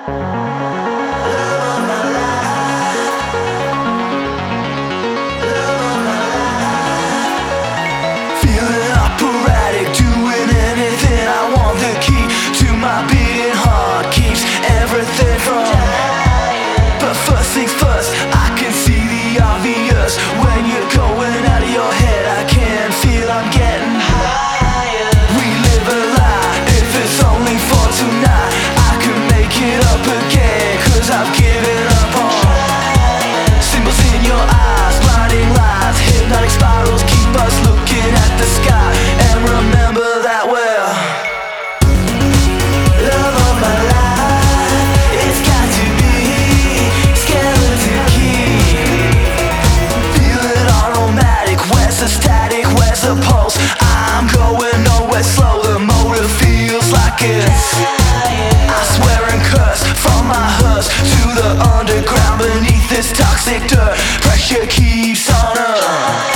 Feeling operatic, doing anything I want. The key to my beating heart keeps everything from. But first things first, I can see the obvious. When you're going out of your head, I can feel I'm getting higher. We live a lie, if it's only for tonight. I can make it up again, 'cause I've given up on symbols in your eyes, blinding lights, hypnotic spirals keep us looking at the sky. And remember that we're love of my life. It's got to be skeleton key. Feeling automatic, where's the static, where's the pulse? I'm going nowhere slow, the motor feels like it's I swear and curse from my hearse to the underground beneath this toxic dirt. Pressure keeps on up.